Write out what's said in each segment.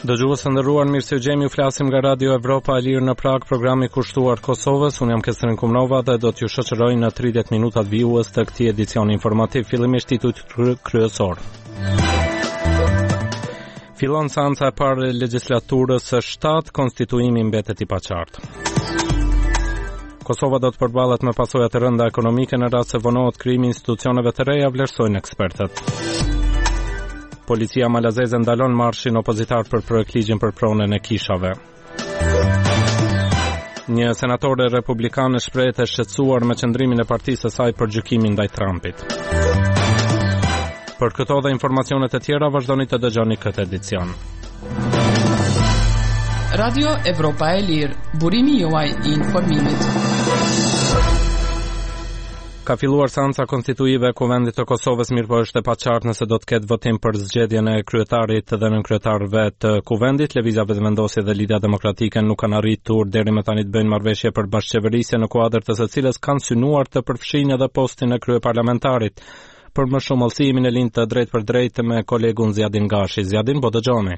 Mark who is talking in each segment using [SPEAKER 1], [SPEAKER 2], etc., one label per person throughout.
[SPEAKER 1] Dëgjues të nderuar, mirë se gjemi, ju flasim nga Radio Evropa e Lirë në Prag, programi kushtuar Kosovës. Unë jam Kestrin Kumnova dhe do t'ju shoqëroj në 30 minutat vijues të këtij edicioni informativ. Fillimisht titujt kryesor. Fillon seanca e parë e legjislaturës së 7, konstituimi mbetet i paqartë. Kosova do të përballet me pasoja të rënda ekonomike në rast se vonohet krijimi i institucioneve të reja, vlerësojnë ekspertët. Policia malazeze ndalon marshin opozitar për projektligjin për pronën e kishave. Një senatore republikane shprehet e shqetësuar me qëndrimin e partisë së saj për gjykimin ndaj Trumpit. Për këto dhe informacionet e tjera vazhdoni të dëgjoni këtë edicion.
[SPEAKER 2] Radio Evropa e Lirë, burimi juaj i informimit.
[SPEAKER 1] Ka filluar seanca konstituive e Kuvendit të Kosovës, mirë po është e paqartë nëse do të ketë votim për zgjedhjen e kryetarit dhe nënkryetarëve të Kuvendit. Lëvizja vetëvendosje dhe Lidia Demokratike nuk kanë arritur deri më tani të bëjnë marrëveshje për bashkëqeverisje, në kuadër të së cilës kanë synuar të përfshinë edhe postin e kryeparlamentarit. Për më shumë hollësimin e lind të drejt për drejt me kolegun Zjadin Gashi. Zjadin, po dëgjoni.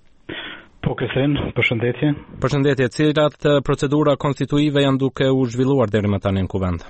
[SPEAKER 3] Po Kestrin, përshëndetje.
[SPEAKER 1] Përshëndetje, cilat procedura konstituive janë duke u zhvilluar deri më tani në Kuvend?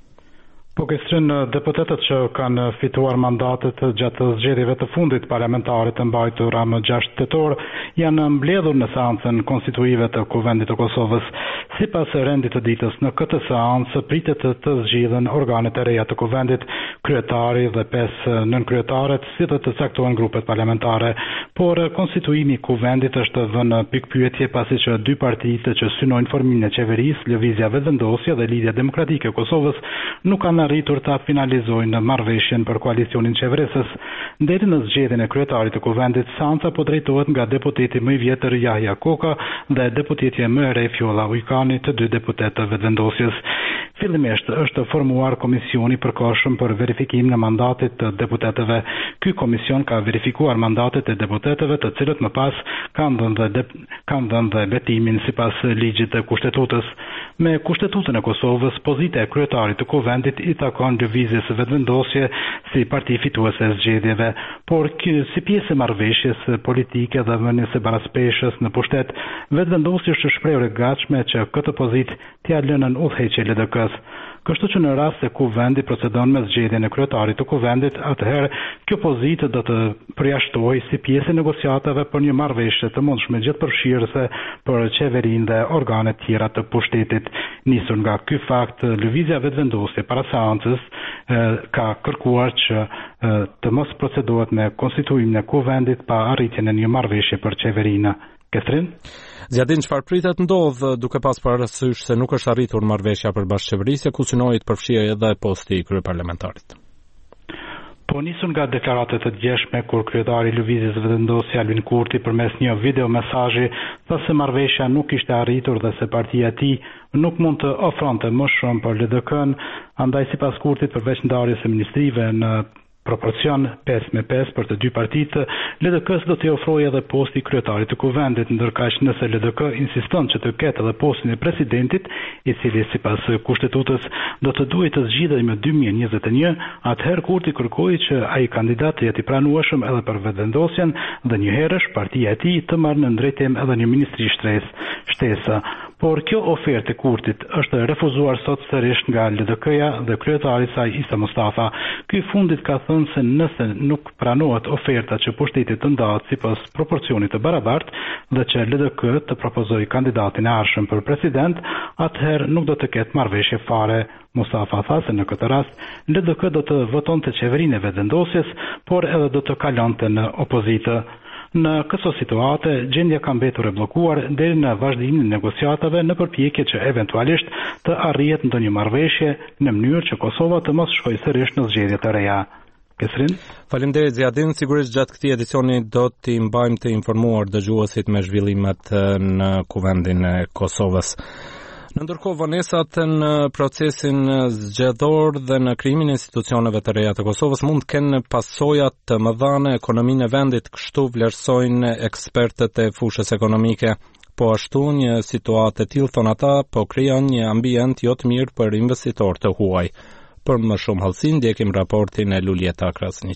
[SPEAKER 3] Po Kestrin, deputetët që kanë fituar mandatet gjatë zgjedhjeve të fundit parlamentare të mbajtura më 6 tetor janë mbledhur në seancën konstituive të Kuvendit të Kosovës. Sipas rendit të ditës, në këtë seancë pritet të zgjidhen organet e reja të Kuvendit, kryetari dhe 5 nënkryetarët, si dhe të caktohen grupet parlamentare. Por konstituimi i Kuvendit është vënë pikpyetje pasi që 2 partitë që synojnë formimin e qeverisë, Lëvizja Vetëvendosje dhe Lidia Demokratike e Kosovës, nuk kanë arritur ta finalizojnë marrëveshjen për koalicionin qeverisës. Deri në zgjedhjen e kryetarit të Kuvendit, seanca po drejtohet nga deputeti më i vjetër Yahya Koka dhe deputetja më e re Fjolla Ujkani, të 2 deputetë të vetëvendosjes. Fillimisht është formuar komisioni i përkohshëm për verifikim në mandatet të deputetëve. Ky komision ka verifikuar mandatet e deputetëve, të cilët më pas kanë dhënë dhe betimin sipas ligjit të kushtetutës. Me Kushtetutën e Kosovës, pozita e kryetarit të Kuvendit i takon lëvizjes vetëvendosje si parti fituese e zgjedhjeve, por si pjesë e marrëveshjes politike dhe vënies së baraspeshës në pushtet, vetëvendosja është shprehur e gatshme që këtë pozitë t'ia lënën udhëheqje LDK-s. Kështu që në rast se Kuvendi procedon me zgjedhjen e kryetarit të Kuvendit, atëherë kjo pozitë do të përjashtohej si pjesë e negociatave për një marrëveshje të mundshme gjithëpërfshirëse për qeverinë dhe organet tjera të pushtetit. Nisur nga ky fakt, lëvizja vetëvendosje para seancës ka kërkuar që të mos procedohet me konstituimin e Kuvendit pa arritjen e një marrëveshje për qeverinë. Kestrin?
[SPEAKER 1] Zjadin, çfarë pritet ndodh duke pas parasysh se nuk është arritur marrëveshja për bashkëqeverisje, ku synohet përfshirja edhe posti i kryeparlamentarit?
[SPEAKER 3] Po nisur nga deklaratat e djeshme kur kryetari i Lëvizjes Vetëvendosje Albin Kurti përmes një video mesazhi tha se marrëveshja nuk ishte arritur dhe se partia e tij nuk mund të ofronte më shumë për LDK-n, andaj sipas Kurtit përveç ndarjes së ministrive në proporcion 5-5 për të 2 partitë, LDK-s do t'i ofrojë edhe posti i kryetarit të Kuvendit, ndërkaq nëse LDK insiston që të ketë edhe postin e presidentit, i cili sipas kushtetutës do të duhet të zgjidhej më 2021, atëherë Kurti kërkoi që ai kandidat të jetë i pranueshëm edhe për vetëvendosjen dhe njëherësh partia e tij të marrë në drejtim edhe një ministri shtesë. Por kjo ofertë e Kurtit është refuzuar sot sërish nga LDK-ja dhe kryetari i saj Isa Mustafa. Ky fundit ka thënë se nëse nuk pranohet oferta që pushtetit të ndahet sipas proporcionit të barabartë dhe që LDK të propozojë kandidatin e arshëm për president, atëherë nuk do të ketë marrëveshje fare. Mustafa tha se në këtë rast LDK do të votonte qeverinë e vetëvendosjes, por edhe do të kalonte në opozitë. Në këto situate, gjendja ka mbetur e bllokuar deri në vazhdimin e negociatave në përpjekje që eventualisht të arrihet ndonjë marrëveshje në mënyrë që Kosova të mos shkojë sërish në zgjedhje të reja. Kestrin?
[SPEAKER 1] Faleminderit Zjadin, sigurisht gjatë këtij edicioni do t'i mbajmë të informuar dëgjuesit me zhvillimet në Kuvendin e Kosovës. Në ndërkohë, vonesat në procesin zgjedhor dhe në krijimin e institucioneve të reja të Kosovës mund të kenë pasoja të mëdha në ekonominë e vendit, kështu vlerësojnë ekspertët e fushës ekonomike. Po ashtu një situatë e tillë, thon ata, po krijon një ambient jo të mirë për investitorë të huaj. Për më shumë hollësi ndjekim raportin e Luljeta Krasniqit.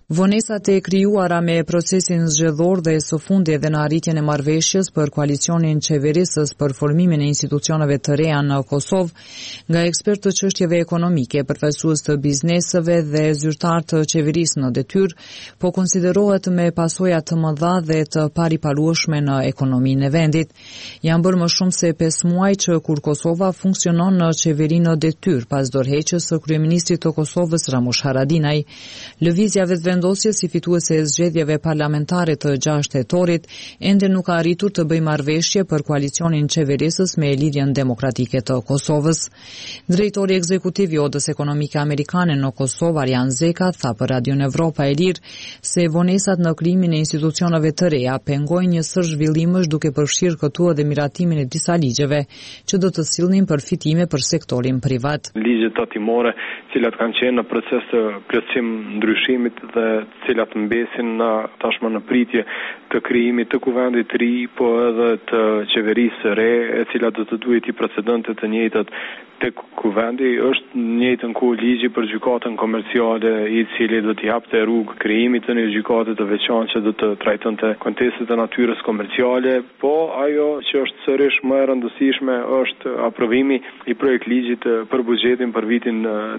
[SPEAKER 4] Vonesat e krijuara me procesin zgjedhor dhe së fundi edhe në arritjen e marrëveshjes për koalicionin qeverisës për formimin e institucioneve të reja në Kosovë nga ekspertë të çështjeve ekonomike, përfaqësues të bizneseve dhe zyrtar të qeverisë në detyrë, po konsiderohet me pasoja të mëdha dhe të pariparueshme në ekonominë e vendit. Janë bërë më shumë se 5 muaj që kur Kosova funksionon në qeveri në detyrë pas dorëheqjes së kryeministrit të Kosovës Ramush Haradinaj. Lëvizja vendosje si fituese e zgjedhjeve parlamentare të 6 tetorit ende nuk ka arritur të bëjë marrëveshje për koalicionin qeverisës me Lidhjen Demokratike të Kosovës. Drejtori ekzekutiv i Odës Ekonomike Amerikane në Kosovë, Arjan Zeka, tha për Radion Evropa e Lirë se vonesat në krijimin e institucioneve të reja pengojnë një sër zhvillimësh duke përfshirë këtu edhe miratimin e disa ligjeve që do të sillnin përfitime për sektorin privat.
[SPEAKER 5] Ligjet tatimore, cilat kanë qenë në proces të plotësim ndryshimit dhe cilat mbesin në tashmë në pritje të krijimit të kuvendit të ri, po edhe të qeverisë së re, e cila do të duhet i precedente të njëjtat tek kuvendi, është njëjtën kohë ligji për gjykatën komerciale, i cili do të japte rrugë krijimit të një gjykate të veçantë që do të trajtonte kontestet e natyrës komerciale, po ajo që është sërish më e rëndësishme është aprovimi i projekt ligjit për buxhetin për vitin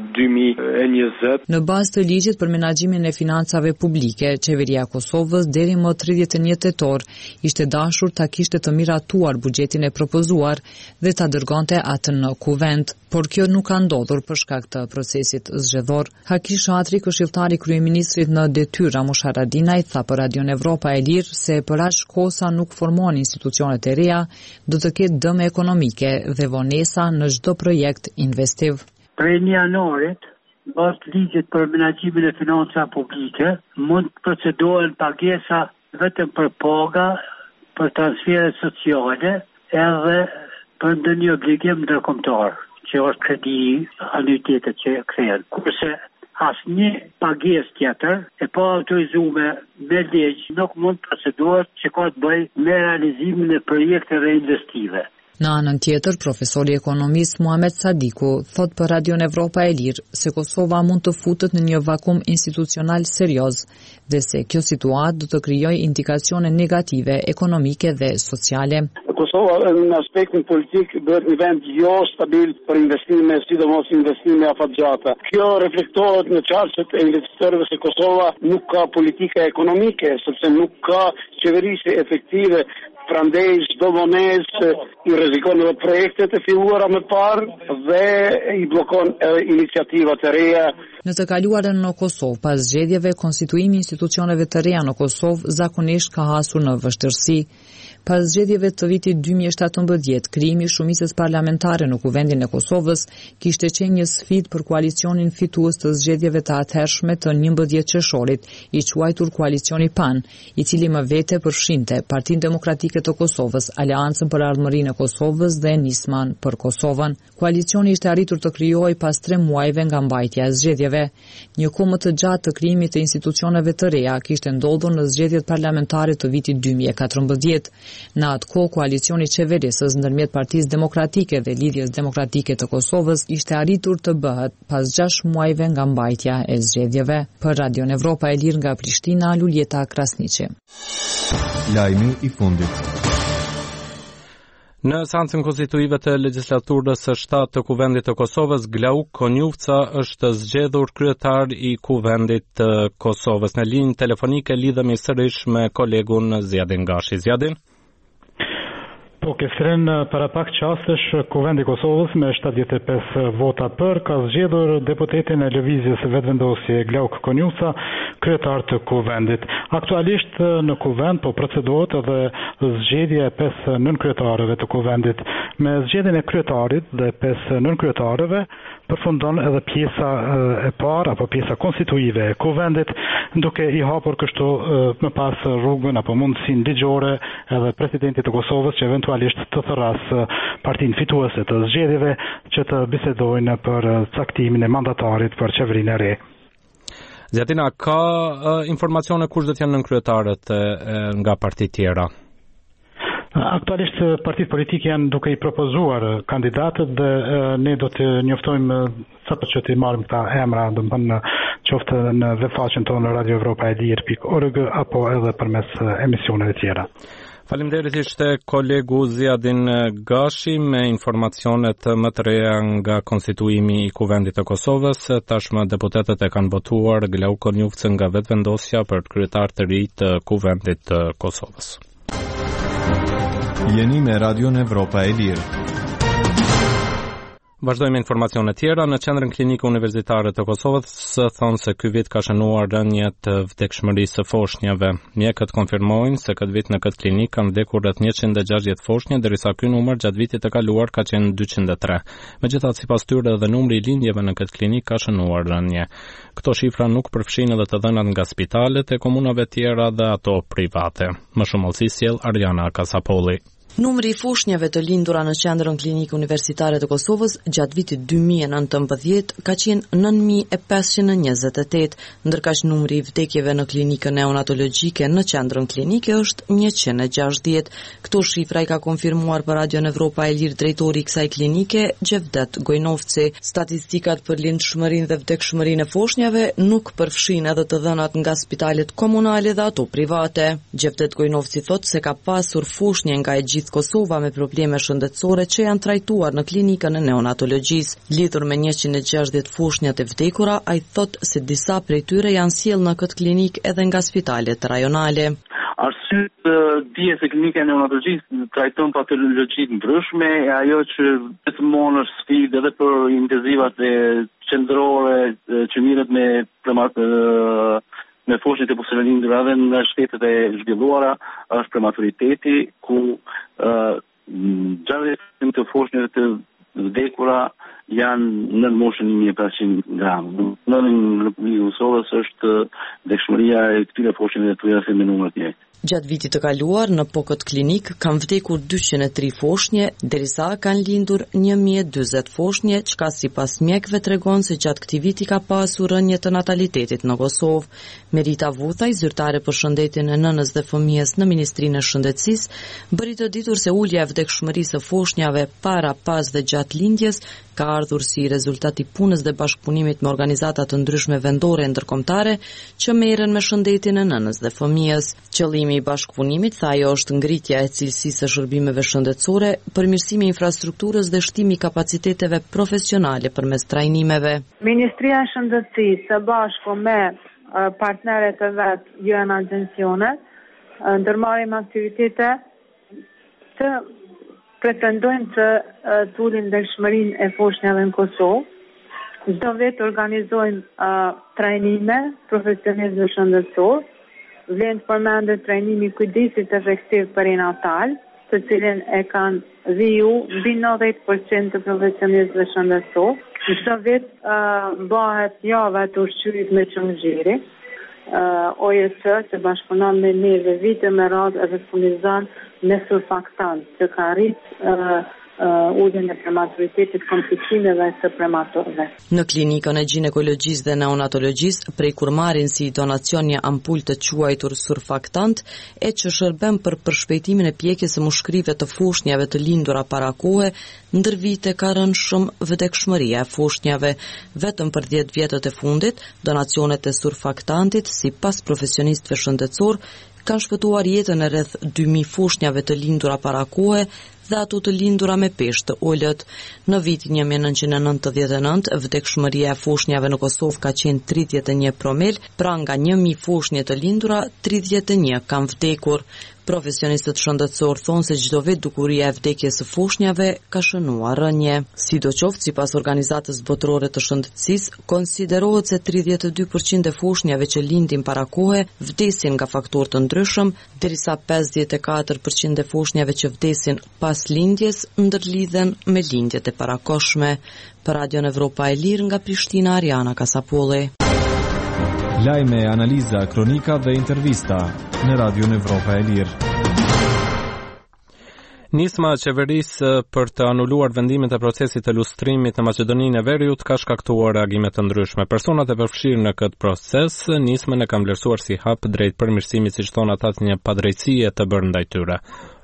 [SPEAKER 5] 2020.
[SPEAKER 4] Në bazë të ligjit për menaxhimin e financave publike, qeveria e Kosovës deri më 31 tetor ishte dashur ta kishte të miratuar buxhetin e propozuar dhe ta dërgonte atë në kuvend, por kjo nuk ka ndodhur për shkak të procesit zgjedhor. Haki Shatri, këshilltari kryeministrit në detyrë Ramush Haradinaj, tha për Radion Evropa e Lirë se për aq kosa nuk formohen institucionet e reja, do të ketë dëme ekonomike dhe vonesa në çdo projekt investiv.
[SPEAKER 6] Prej 1 janarit, bazë ligjit për menaxhimin e financave publike, mund të procedohen pagesa vetëm për paga, për transfere sociale, edhe për ndonjë obligim ndërkombëtar, që është kredi anuitetet që kthehen. Kurse asnjë pagesë tjetër e pa autorizuar me ligj nuk mund të procedohet që ka të bëjë me realizimin e projekteve investive.
[SPEAKER 4] Në anën tjetër, profesori ekonomist Muhamet Sadiku thot për Radion Evropa e Lirë se Kosova mund të futet në një vakum institucional serioz dhe se kjo situatë do të krijojë indikacione negative ekonomike dhe sociale.
[SPEAKER 7] Kosova në aspektin politik bëhet një vend jo stabil për investime, sidomos investime afatgjata. Kjo reflektohet në çarçet e investitorëve se Kosova nuk ka politika ekonomike, sepse nuk ka qeverisje efektive. Prandaj çdo vonesë i rrezikon edhe projektet e filluara më parë dhe i bllokon iniciativat e reja.
[SPEAKER 4] Në të kaluarën në Kosovë, pas zgjedhjeve, konstituimi i institucioneve të reja në Kosovë zakonisht ka hasur në vështirësi. Pas zgjedhjeve të vitit 2017, krijimi i shumicës parlamentare në kuvendin e Kosovës kishte qenë një sfidë për koalicionin fitues të zgjedhjeve të atëhershme të 11 qershorit, i quajtur koalicioni PAN, i cili më vete përfshinte Partinë Demokratike të Kosovës, Aleancën për Ardhmërinë e Kosovës dhe Nisman për Kosovën. Koalicioni ishte arritur të krijohej pas 3 muajve nga mbajtja e zgjedhjeve. Një kohë më të gjatë të krijimit të institucioneve të reja kishte ndodhur në zgjedhjet parlamentare të vitit 2014. Në atë kohë, koalicioni qeverisës ndërmjet Partisë Demokratike dhe Lidhjes Demokratike të Kosovës ishte arritur të bëhet pas 6 muajve nga mbajtja e zgjedhjeve. Për Radion Evropa e Lirë nga Prishtina, Luljeta Krasniqi.
[SPEAKER 8] Lajmi i fundit.
[SPEAKER 1] Në seancën konstituive të legjislaturës së 7 të Kuvendit të Kosovës, Glauk Konjufca është zgjedhur kryetar i Kuvendit të Kosovës. Në linjë telefonike lidhemi sërish me kolegun Zjadin Gashi. Zjadin?
[SPEAKER 3] Po, Kesren, para pak qastesh, Kuvendi i Kosovës me 75 vota për ka zgjedhur deputetin e lëvizjes vetëvendosje Glauk Konjufca, kryetar të Kuvendit. Aktualisht në Kuvend po procedohet edhe zgjedhja e 5 nënkryetarëve të Kuvendit. Me zgjedhjen e kryetarit dhe 5 nënkryetarëve përfundon edhe pjesa e parë apo pjesa konstituive e Kuvendit, duke i hapur kështu më pas rrugën apo mundësinë ligjore edhe presidentit të Kosovës që eventualisht të thërras partinë fituese të zgjedhjeve që të bisedojnë për caktimin e mandatarit për qeverinë e re.
[SPEAKER 1] Zjatina, ka informacione kush do të janë nënkryetarët nga partitë tjera?
[SPEAKER 3] Aktualisht partitë politike janë duke i propozuar kandidatët dhe ne do të njoftojmë sapo që të marrim këta emra, domethënë qoftë në webfaqen tonë radioevropaelir.org apo edhe përmes emisioneve tjera.
[SPEAKER 1] Faleminderit, ishte kolegu Ziadin Gashi me informacionet më të reja nga konstituimi i Kuvendit të Kosovës. Tashmë deputetët e kanë votuar Glauko Njufcë nga vetëvendosja për kryetar të ri të Kuvendit të Kosovës.
[SPEAKER 8] Jeni me Radion Evropa e Lirë.
[SPEAKER 1] Vazhdojmë informacione tjera. Në qendrën klinike universitare të Kosovës thonë se ky vit ka shënuar rënje të vdekshmërisë së foshnjave. Mjekët konfirmojnë se këtë vit në këtë klinikë kanë vdekur rreth 160 foshnjë, derisa ky numër gjatë vitit të kaluar ka qenë 203. Megjithatë, sipas tyre, edhe numri i lindjeve në këtë klinikë ka shënuar rënje. Këto shifra nuk përfshin edhe të dhënat nga spitalet e komunave tjera dhe ato private. Më shumë olsi sjell Ariana Kasapolli.
[SPEAKER 9] Numri i foshnjave të lindura në qendrën klinike universitare të Kosovës gjatë vitit 2019 ka qenë 9528, ndërkaq numri i vdekjeve në klinikën neonatologjike në qendrën klinike është 160. Këto shifra i ka konfirmuar për Radion Evropa e Lirë drejtori i kësaj klinike, Gjevdet Gojnovci. Statistikat për lindshmërinë dhe vdekshmërinë e foshnjave nuk përfshin edhe të dhënat nga spitalet komunale dhe ato private. Gjevdet Gojnovci thotë se ka pasur foshnje nga e gjithë Kosova me probleme shëndetësore që janë trajtuar në klinikën e neonatologjisë. Lidhur me 160 foshnjat e vdekura, ai thotë se disa prej tyre janë sjellë në këtë klinikë edhe nga spitalet rajonale.
[SPEAKER 10] Arsyet dihet se klinika e neonatologjisë trajton patologji të ndryshme, e ajo që gjithmonë është sfidë edhe për intenzivat e qendrore që mirët me foshnjët e poselenindura dhe në shtetet e zhvilluara është prematuriteti, ku 60% të foshnjëve të vdekura janë në moshën 1500 gram. Në Republikën e Kosovës është vdekshmëria e këtyre foshnjëve të tuaja me numër të njëjtë.
[SPEAKER 9] Gjatë vitit të kaluar, në këtë klinikë kanë vdekur 203 foshnje, derisa kanë lindur 1040 foshnje, çka sipas mjekëve tregon se gjatë këtij viti ka pasur rënje të natalitetit në Kosovë. Merita Vuthaj, zyrtare për shëndetjen e nënës dhe fëmijës në Ministrinë e Shëndetësisë, bëri të ditur se ulja e vdekshmërisë së foshnjave para, pas dhe gjatë lindjes ka ardhur si rezultat i punës dhe bashkëpunimit me organizata të ndryshme vendore e ndërkombëtare që merren me shëndetjen e nënës dhe fëmijës. Qëllimi i bashkëpunimit, tha ajo, është ngritja e cilësisë së shërbimeve shëndetësore, përmirësimi i infrastrukturës dhe shtimi i kapaciteteve profesionale përmes trajnimeve.
[SPEAKER 11] Ministria e Shëndetësisë së bashku me partnerët e vet UN agjencionet ndërmarrim aktivitete të pretendojmë që të ulim vdekshmërinë e foshnjave në Kosovë. Çdo vit organizojmë trajnime profesionistëve shëndetësor. Vlen të përmendet trajnimi kujdesit efektiv perinatal, të cilin e kanë dhiju mbi 90% të profesionistëve shëndetësor. Çdo vit bëhet java të ushqyrit me qëngjiri. OJS që bashkëpunon me ne dhe vite me radhë edhe furnizon me surfaktant që ka rritë uljen e prematuritetit, komplikimeve të prematurve.
[SPEAKER 9] Në klinikën e ginekologjisë dhe neonatologjisë, prej kur marrin si donacion një ampull të quajtur surfaktant, e që shërben për përshpejtimin e pjekjes së mushkrive të foshnjave të lindura para kohe, ndër vite ka rënë shumë vdekshmëria e foshnjave. Vetëm për 10 vjetët e fundit, donacionet e surfaktantit, sipas profesionistëve shëndetësor, kanë shpëtuar jetën e rreth 2000 foshnjave të lindura para kohe dhe ato të lindura me peshë të ulët. Në vitin 1999, vdekshmëria e foshnjave në Kosovë ka qenë 31 promil, pra nga 1000 foshnje të lindura, 31 kanë vdekur. Profesionistët shëndetësor thonë se çdo vit dukuria e vdekjes së foshnjave ka shënuar rënje. Sidoqoftë, sipas Organizatës Botërore të Shëndetësisë, konsiderohet se 32% e foshnjave që lindin para kohe vdesin nga faktorë të ndryshëm, derisa 54% e foshnjave që vdesin pas lindjes ndërlidhen me lindjet e parakohshme. Për Radion Evropa e Lirë nga Prishtina, Ariana Kasapolli.
[SPEAKER 8] Lajme, analiza, kronika dhe intervista në Radion Evropa e Lirë.
[SPEAKER 1] Nisma e qeverisë për të anuluar vendimet e procesit të lustrimit në Maqedoninë e Veriut ka shkaktuar reagime të ndryshme. Personat e përfshirë në këtë proces, nismën e kanë vlerësuar si hap drejt përmirësimit, siç thon ata, një padrejtësie të bërë ndaj tyre.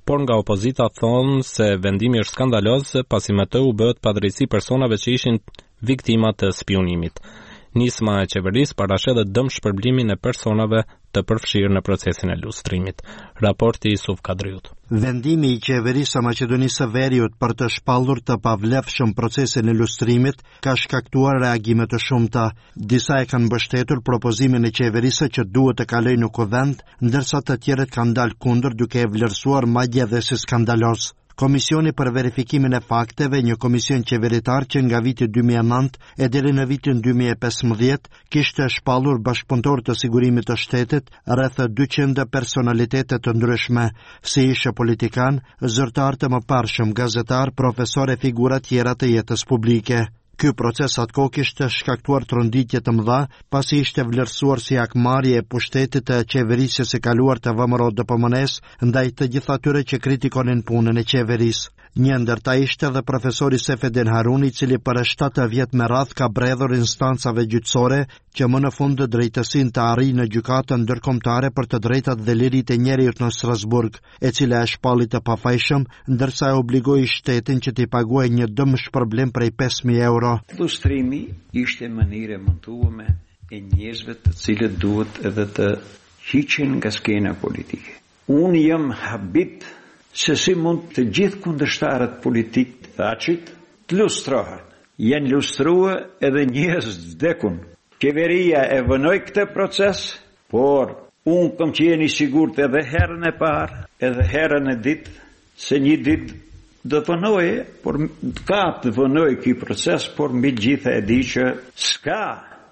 [SPEAKER 1] por nga opozita thonë se vendimi është skandaloz pasi me të u bëhet padrejtësi personave që ishin viktima të spionimit. Nisma e qeverisë parashet edhe dëm shpërblimin e personave të përfshirë në procesin e lustrimit. Raporti Isuf Kadriut.
[SPEAKER 12] Vendimi i qeverisë së Maqedonisë së Veriut për të shpallur të pavlefshëm procesin e lustrimit ka shkaktuar reagime të shumta. Disa e kanë mbështetur propozimin e qeverisë që duhet të kalojë në kuvend, ndërsa të tjerët kanë dalë kundër duke e vlerësuar madje edhe si skandalos. Komisioni për verifikimin e fakteve, një komision qeveritar që nga viti 2009 e deri në vitin 2015 kishte shpallur bashkëpunëtor të sigurimit të shtetit rreth 200 personalitete të ndryshme, si ishe politikan, zyrtar të mëparshëm, gazetar, profesor e figura tjera të jetës publike. Ky proces atko kishte shkaktuar tronditje të mëdha pasi ishte vlerësuar si akmarrje e pushtetit të qeverisjes së kaluar të VMRO DPMN-s ndaj të gjithë atyre që kritikonin punën e qeverisë. Një ndër ta ishte edhe profesori Sefedin Haruni, i cili për 7 vjet me radh ka bredhur instancave gjyqësore që më në fund drejtësinë të arrijë në gjykatën ndërkombëtare për të drejtat dhe liritë e njerëzit në Strasburg, e cila e shpalli të pafajshëm, ndërsa e obligoi shtetin që t'i paguajë një dëm shpërblim prej 5.000 euro.
[SPEAKER 13] Lustrimi ishte mënyrë e montueme e njerëzve të cilët duhet edhe të hiqen nga skena politike. Unë jam habit se si mund të gjithë kundërshtarët politik të aqit të lustrohen. Janë lustrua edhe njerëz vdekun. Qeveria e vënoi këtë proces, por unë kam qenë i sigurt edhe herën e parë, edhe herën e ditë, se një ditë do të vënoje, por ka të vënoj ky proces, por mbi gjitha e di që s'ka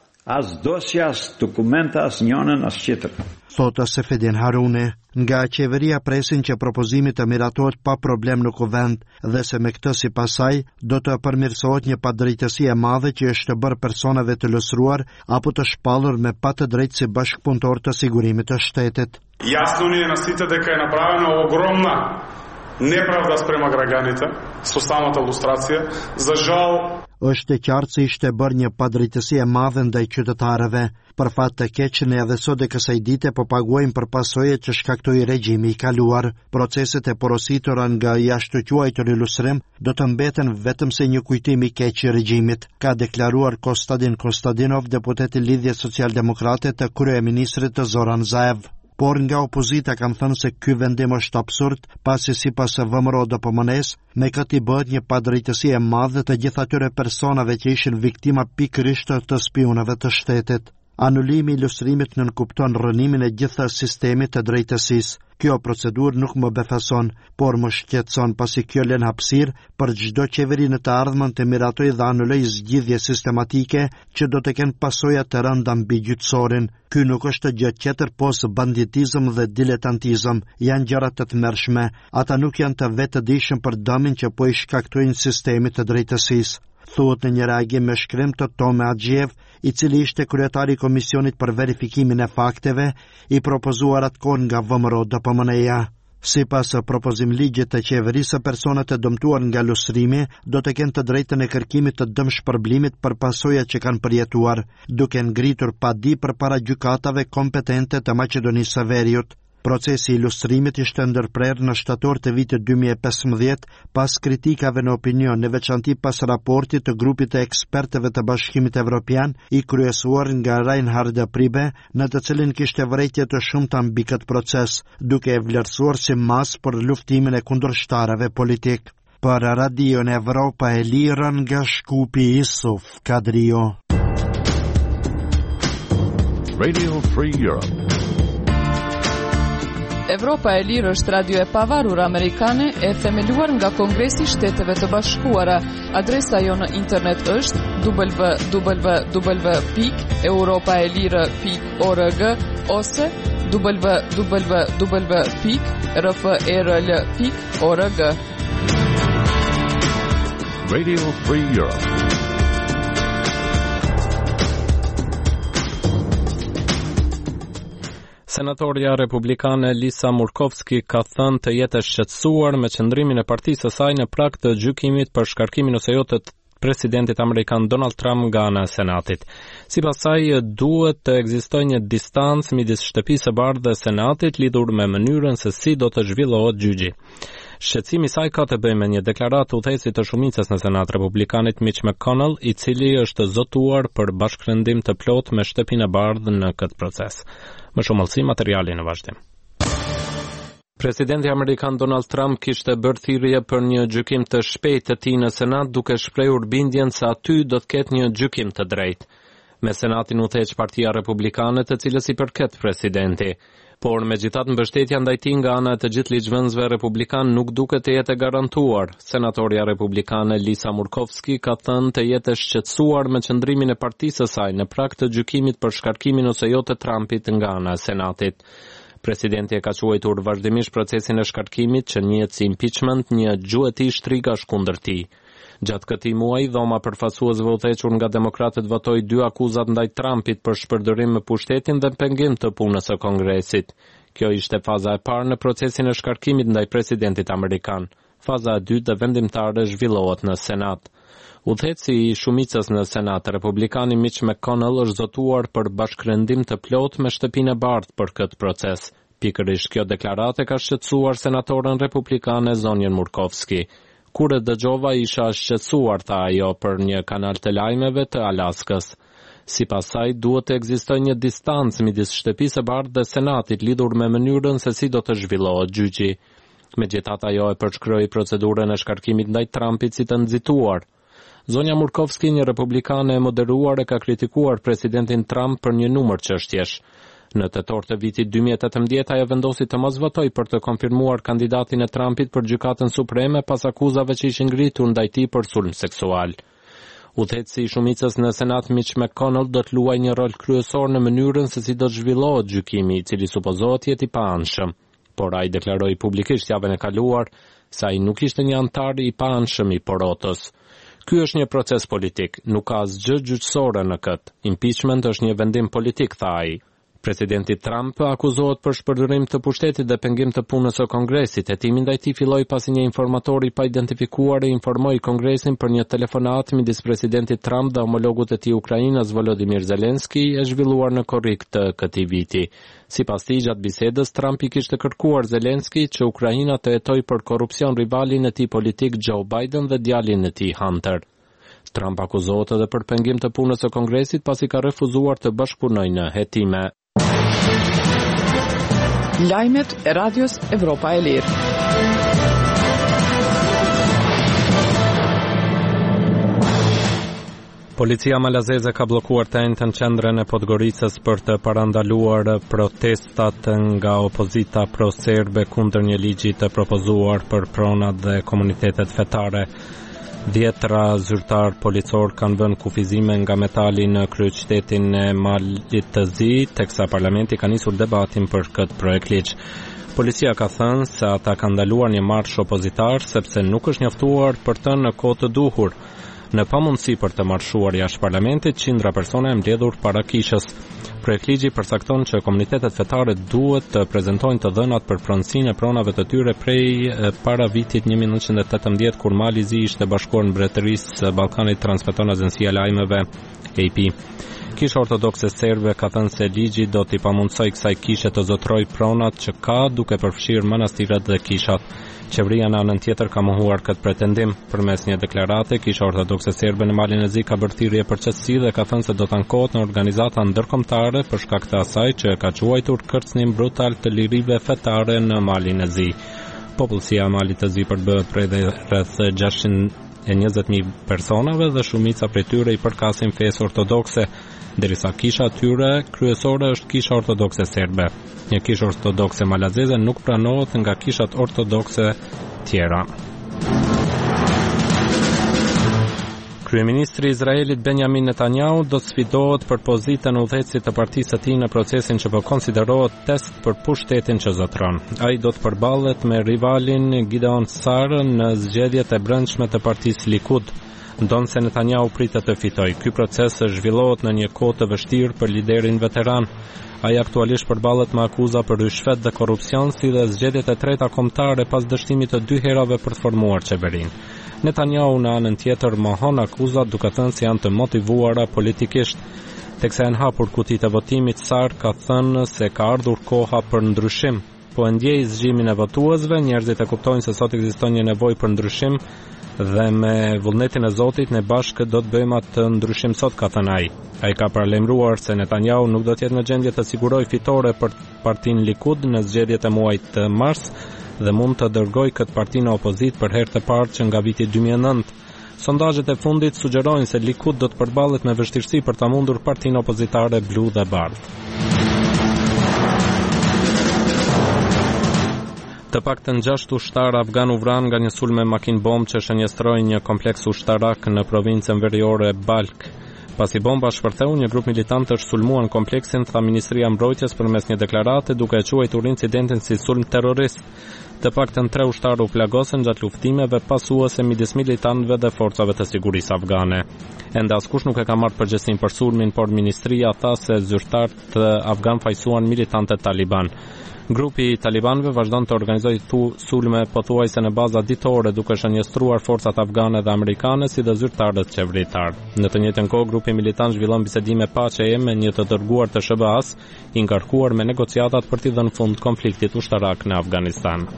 [SPEAKER 13] as dosja, as dokumenta, as njënën, as tjetrën.
[SPEAKER 12] Thota Sefedin Harune, nga qeveria presin që propozimi të miratohet pa problem në kuvend dhe se me këtë si pasaj do të përmirësohet një padrejtësi e madhe që është bërë personave të lësruar apo të shpallur me pa të drejtë si bashkëpunëtor të sigurimit të shtetit.
[SPEAKER 14] Ясно ни е на сите дека е направена огромна неправда спрема граѓаните со самата лустрација. За жал,
[SPEAKER 12] është e qartë se ishte bërë një padrejtësi e madhe ndaj qytetarëve. Për fat të keq, ne edhe sot e kësaj dite po paguajmë për pasojat që shkaktoi regjimi i kaluar. Proceset e porositura nga jashtëquajturi lustrim do të mbeten vetëm se një kujtim i keq i regjimit, ka deklaruar Kostadin Kostadinov, deputeti lidhje socialdemokrate të kryeministrit të Zoran Zaev. Por nga opozita kanë thënë se ky vendim është absurd, pasi sipas VMRO DPMN-s, me këtë i bëhet një padrejtësi e madhe të gjithë atyre personave që ishin viktima pikërisht të spionave të shtetit. Anulimi i lustrimit nënkupton rënimin e gjithë sistemit të drejtësisë. Kjo procedurë nuk më befeson, por më shqetëson pasi kjo lën hapësirë për çdo qeveri në të ardhmen të miratojë dhe anulojë zgjidhje sistematike që do të kenë pasoja të rënda mbi gjyqësorin. Ky nuk është gjë tjetër pos banditizëm dhe diletantizëm, janë gjëra të tmerrshme. Ata nuk janë të vetëdijshëm për dëmin që po i shkaktojnë sistemit të drejtësisë. Thuhet në një reagim me shkrim të Tome Axhiev, i cili ishte kryetari i Komisionit për verifikimin e fakteve i propozuar atkon nga VMRO DPMN-ja. Sipas propozimligjit të qeverisë, personat e dëmtuar nga lustrimi do të kenë të drejtën e kërkimit të dëmshpërblimit për pasojat që kanë përjetuar, duke ngritur padi përpara gjykatave kompetente të Maqedonisë së Veriut. Procesi i lustrimit ishte ndërprerë në shtator të vitit 2015 pas kritikave në opinion, në veçanti pas raportit të grupit të ekspertëve të Bashkimit Evropian i kryesuar nga Reinhard Pribe, në të cilin kishte vërejtje të shumta mbi këtë proces, duke e vlerësuar si mas për luftimin e kundërshtarëve politik. Për Radion Evropa e Lirën nga Shkupi, Isuf Kadrio.
[SPEAKER 15] Radio Free Europe.
[SPEAKER 2] Evropa e Lirë është radio e pavarur amerikane e themeluar nga Kongresi i Shteteve të Bashkuara. Adresa jo në internet është www.europaelire.org ose www.rferl.org.
[SPEAKER 15] Radio Free Europe.
[SPEAKER 1] Senatorja republikane Lisa Murkowski ka thënë të jetë shqetësuar me qëndrimin e partisë së saj në prag të gjykimit për shkarkimin ose jo të presidentit amerikan Donald Trump nga ana e Senatit. Sipas saj, duhet të ekzistojë një distancë midis Shtëpisë së Bardhë dhe Senatit lidhur me mënyrën se si do të zhvillohet gjyqi. Shqetësimi i saj ka të bëjë me një deklaratë udhëheqësi të shumicës në Senat Republikanit Mitch McConnell, i cili është zotuar për bashkërendim të plotë me Shtëpinë e Bardhë në këtë proces. Më shumë mëlsi materiali në vazhdim. Presidenti amerikan Donald Trump kishte bërë thirrje për një gjykim të shpejtë të tij në Senat, duke shprehur bindjen se aty do të ketë një gjykim të drejtë. Me Senatin udhëheq Partia Republikane, të cilës i përket presidenti. Por megjithatë mbështetja ndaj tij nga ana e të gjithë ligjvënësve republikan nuk duket të jetë garantuar. Senatorja republikane Lisa Murkowski ka thënë të jetë e shqetësuar me qëndrimin e partisë së saj në prag të gjykimit për shkarkimin ose jo të Trumpit nga ana e Senatit. Presidenti e ka quajtur vazhdimisht procesin e shkarkimit, që njihet si impeachment, një gjuhëti shtrigash kundër tij. Gjatë këtij muaji, dhoma përfaqësuesve udhëhequr nga demokratët votoi 2 akuzat ndaj Trumpit për shpërdorim me pushtetin dhe pengim të punës së Kongresit. Kjo ishte faza e parë në procesin e shkarkimit ndaj presidentit amerikan. Faza e dytë dhe vendimtare zhvillohet në Senat. Udhëheqësi i shumicës në Senat, republikani Mitch McConnell, është zotuar për bashkërendim të plotë me Shtëpinë e Bardhë për këtë proces. Pikërisht kjo deklarate ka shqetësuar senatorën republikane Zonjen Murkowski. Kur e dëgjova, isha shqetësuar, tha ajo për një kanal të lajmeve të Alaskës. Sipas saj, duhet të ekzistojë një distancë midis Shtëpisë së Bardhë dhe Senatit lidhur me mënyrën se si do të zhvillohet gjyqi. Megjithatë, ajo e përshkroi procedurën e shkarkimit ndaj Trumpit si të nxituar. Zonja Murkowski, një republikane e moderuar, e ka kritikuar presidentin Trump për një numër çështjesh. Në tetor të vitit 2018 ajo vendosi të mos votojë për të konfirmuar kandidatin e Trumpit për Gjykatën Supreme pas akuzave që ishin ngritur ndaj tij për sulm seksual. Udhëheqësi i shumicës në Senat Mitch McConnell do të luajë një rol kryesor në mënyrën se si do të zhvillohet gjykimi, i cili supozohet jetë i paanshëm. Por ai deklaroi publikisht javën e kaluar se ai nuk ishte një antar i paanshëm i porotës. Ky është një proces politik, nuk ka asgjë gjyqësore në këtë. Impeachment është një vendim politik, tha ai. Presidenti Trump akuzohet për shpërdorim të pushtetit dhe pengim të punës së Kongresit. Hetimi ndaj tij filloi pasi një informator i pa identifikuar e informoi Kongresin për një telefonat midis presidentit Trump dhe homologut e tij Ukrainës Volodymyr Zelensky, e zhvilluar në korrik të këtij viti. Sipas tij, gjatë bisedës, Trump i kishte kërkuar Zelensky që Ukraina të hetojë për korrupsion rivalin e tij politik Joe Biden dhe djalin e tij Hunter. Trump akuzohet edhe për pengim të punës së Kongresit pasi ka refuzuar të bashkëpunojë në hetime.
[SPEAKER 2] Lajmet e Radios Evropa e Lirë.
[SPEAKER 1] Policia malazeze ka bllokuar të njëjtën qendrën e Podgoricës për të parandaluar protestat nga opozita pro-serbe kundër një ligji të propozuar për pronat dhe komunitetet fetare. 10 zyrtar policor kanë vënë kufizime nga metali në kryeqytetin e Malit të Zi, teksa parlamenti ka nisur debatin për këtë projekt ligj. Policia ka thënë se ata kanë ndaluar një marsh opozitar sepse nuk është njoftuar për të në kohë të duhur. Në pamundësi për të marshuar jashtë parlamentit, qindra persona e mbledhur para kishës. Projektligji përcakton që komunitetet fetare duhet të prezantojnë të dhënat për pronësinë e pronave të tyre prej para vitit 1918, kur Mali i Zi ishte bashkuar në Mbretërisë së Ballkanit, transmeton agjencia e lajmeve AP. Kisha ortodokse serbe ka thënë se ligji do t'i pamundsoj kësaj kishe të zotrojë pronat që ka, duke përfshirë manastiret dhe kishat. Qeveria në anën tjetër ka mohuar këtë pretendim. Përmes një deklarate, Kisha Ortodokse Serbe në Malin e Zi ka bërë thirrje për qetësi dhe ka thënë se do të ankohet në organizata ndërkombëtare për shkak të asaj që ka quajtur kërcënim brutal të lirive fetare në Malin e Zi. Popullsia e Malit të Zi përbëhet prej rreth 620.000 personave dhe shumica prej tyre i përkasin fesë ortodokse, derisa kisha tyre kryesore është Kisha Ortodokse Serbe. Një kishë ortodokse malazeze nuk pranohet nga kishat ortodokse tjera. Kryeministri i Izraelit Benjamin Netanyahu do të sfidohet për pozitën e udhëheqësit të partisë së tij në procesin që po konsiderohet test për pushtetin që zotron. Ai do të përballet me rivalin Gideon Sa'ar në zgjedhjet e brendshme të partisë Likud. Ndonë se Netanyahu pritet të fitojë. Ky proces zhvillohet në një kohë të vështirë për liderin veteran. Ai aktualisht përballet me akuza për rishfet dhe korrupsion, si dhe zgjedhjet e treta kombëtare pas dështimit të 2 herave për të formuar qeverinë. Netanyahu në anën tjetër mohon akuzat duke thënë se janë të motivuara politikisht. Teksa janë hapur kutitë e votimit, Sar ka thënë se ka ardhur koha për ndryshim. Po e ndjej zgjimin e votuesve, njerëzit e kuptojnë se sot ekziston një nevojë për ndryshim dhe me vullnetin e Zotit ne bashkë do të bëjmë atë ndryshim sot, ka thënë ai. Ai ka paralajmëruar se Netanyahu nuk do të jetë në gjendje të sigurojë fitore për partinë Likud në zgjedhjet e muajit mars dhe mund të dërgojë këtë parti në opozit për herë të parë që nga viti 2009. Sondazhet e fundit sugjerojnë se Likud do të përballet me vështirësi për ta mundur partinë opozitare blu dhe bardhë. Të paktën 6 ushtarë afgan u vranë nga një sulm me makinë bombë që shënjestroi një kompleks ushtarak në provincën veriore Balk. Pasi bomba shpërtheu, një grup militantë është sulmuar në kompleksin, tha Ministria e Mbrojtjes përmes një deklarate, duke e quajtur incidentin si sulm terrorist. Të paktën 3 ushtarë u plagosën gjatë luftimeve pasuese midis militantëve dhe forcave të sigurisë afgane. Ende askush nuk e ka marrë përgjegjësinë për sulmin, por ministria tha se zyrtarët afgan fajsuan militantët taliban. Grupi i talibanëve vazhdon të organizojë sulme pothuajse në baza ditore, duke shënjestruar forcat afgane dhe amerikane si dhe zyrtarët qeveritar. Në të njëjtën kohë, grupi militant zhvillon bisedime paqeje me një të dërguar të SBA-s, i ngarkuar me negociatat për t'i dhënë fund konfliktit ushtarak në Afganistan.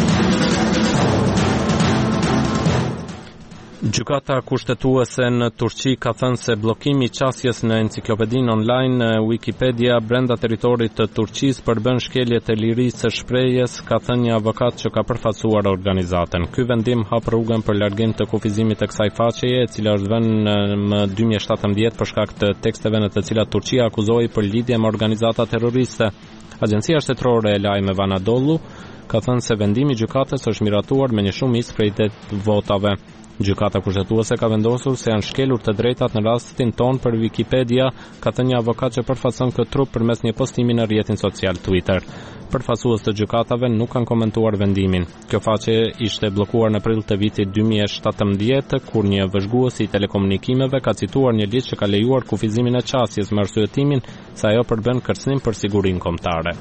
[SPEAKER 1] Gjykata kushtetuese në Turqi ka thënë se bllokimi i qasjes në enciklopedinë online Wikipedia brenda territorit të Turqisë përbën shkelje të lirisë së shprehjes, ka thënë një avokat që ka përfaqësuar organizatën. Ky vendim hap rrugën për largim të kufizimit të kësaj faqeje, e cila është vënë më 2017 për shkak të teksteve në të cilat Turqia akuzoi për lidhje me organizata terroriste. Agjencia shtetërore e lajmeve Anadolu ka thënë se vendimi i gjykatës është miratuar me një shumicë prej 8 votave. Gjykata kushtetuese ka vendosur se janë shkelur të drejtat në rastin ton për Wikipedia, ka thënë një avokat që përfaqëson këtë trup përmes një postimi në rrjetin social Twitter. Përfaqësues të gjykatave nuk kanë komentuar vendimin. Kjo faqe ishte bllokuar në prill të vitit 2017, kur një vëzhgues i telekomunikimeve ka cituar një ligj që ka lejuar kufizimin e qasjes me arsyetimin se ajo përbën kërcënim për sigurinë kombëtare.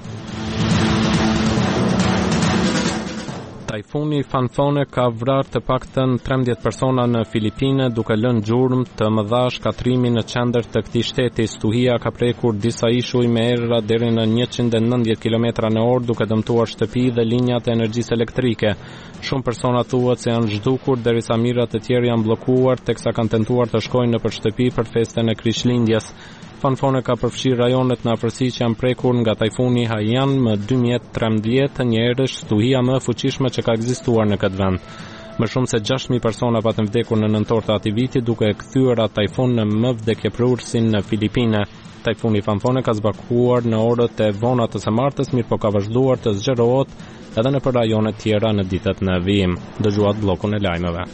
[SPEAKER 1] Tajfuni Fanfone ka vrarë të paktën 13 persona në Filipine, duke lënë gjurmë të mëdha shkatrimi në qendër të këtij shteti. Stuhia ka prekur disa ishuj me erëra deri në 190 km/h, duke dëmtuar shtëpi dhe linjat e energjisë elektrike. Shumë persona thuhet se janë zhdukur, derisa mijëra të tjerë janë bllokuar, teksa kanë tentuar të shkojnë nëpër shtëpi për festën e Krishtlindjes. Fanfone ka përfshirë rajonet në afërsi që janë prekur nga tajfuni Haiyan më 2013, një erësh stuhia më e fuqishme që ka ekzistuar në këtë vend. Më shumë se 6.000 persona patën vdekur në nëntor të atij viti, duke e kthyer atë tajfun në më vdekjeprurësin në Filipine. Tajfuni Fanfone ka zbakuar në orët e vona të së martës, mirë po ka vazhduar të zgjerohet edhe në për rajone tjera në ditët në vijim. Dëgjuat bllokun e lajmeve.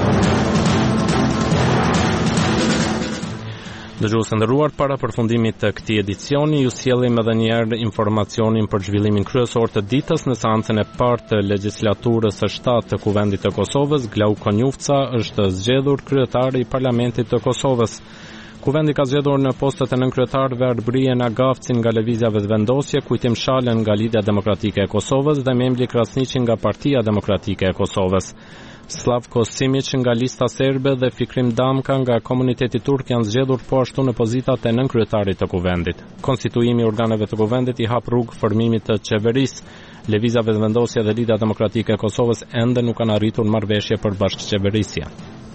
[SPEAKER 1] Dëgjues të nderuar, para përfundimit të këtij edicioni, ju sjellim edhe një herë informacionin për zhvillimin kryesor të ditës në seancën e parë të legjislaturës së 7 të Kuvendit të Kosovës. Glauko Njufca është zgjedhur kryetari i Parlamentit të Kosovës. Kuvendi ka zgjedhur në postet e nënkretarëve Arbrien Agafcin nga Lëvizja Vetëvendosje, Kujtim Shalën nga Lidhja Demokratike e Kosovës dhe Memli Krasniqin nga Partia Demokratike e Kosovës. Slavko Simic nga lista serbe dhe Fikrim Damka nga komuniteti turk janë zgjedhur po ashtu në pozitat e nënkretarit të kuvendit. Konstituimi i organeve të kuvendit i hap rrugë formimit të qeverisë. Lëvizja Vetëvendosje dhe Lidhja Demokratike e Kosovës ende nuk kanë arritur marrëveshje për bashkëqeverisje.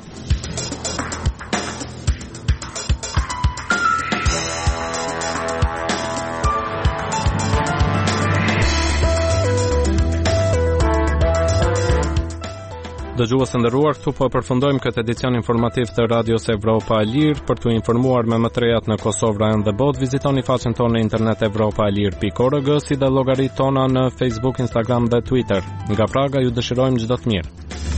[SPEAKER 1] Dëgjues të nderuar, këtu po përfundojmë këtë edicion informativ të Radios Evropa e Lirë. Për t'u informuar me më të rejat në Kosovë, Rajon dhe botë, vizitoni faqen tonë në internet evropaelir.org, si dhe llogaritë tona në Facebook, Instagram dhe Twitter. Nga Praga ju dëshirojmë çdo të mirë.